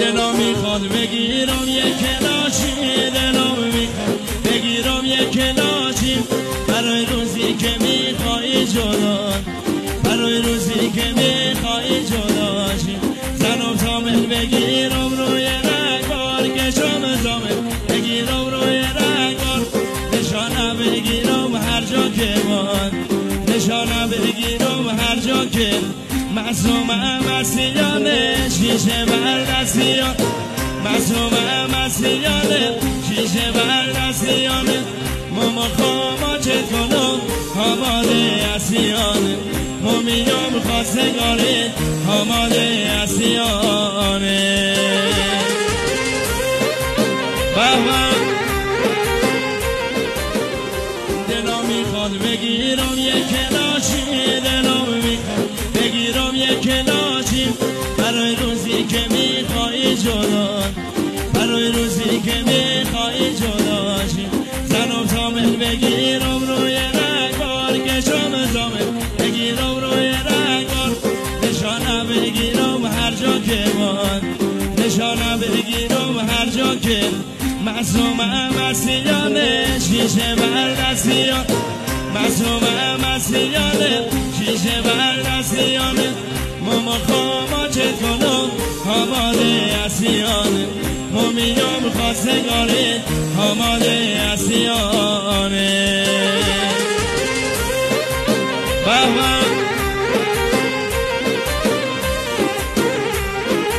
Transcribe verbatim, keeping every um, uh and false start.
دلم میخواد بگیرم یک کلاشی، دلم میخواد بگیرم یک کلاشی برای روزی که میخوای جدا، برای روزی که میخوای جداشی. زنم زامن بگیرم روی رنگار، کشم زامن بگیرم روی رنگار، نشانه بگیرم هر جا که من، نشانه بگیرم هر جا که معصومه مسیحانه شیشه بر دستیان، معصومه مسیحانه شیشه بر دستیانه. ماما خواما چه کنم آماده اسیانه، مومیام خواستگاره آماده اسیانه. بابا دلم میخواد بگیرم یک کلاشی، دلم میخواد بگیرم یک کلاشی برای روزی که میخوای جدا، برای روزی که میخوای جداشی. زنم زامن بگیرم روی رنگار، کشم زامن بگیرم روی رنگار، نشانه بگیرم هر جا که من، نشانه بگیرم هر جا که معصومه مسیحانه شیشه بر دستیان، معصومه مسیحانه شیشه بر دستیانه. ماما خواما چه کنم آماده اسیانه، مومیام خواستگاره آماده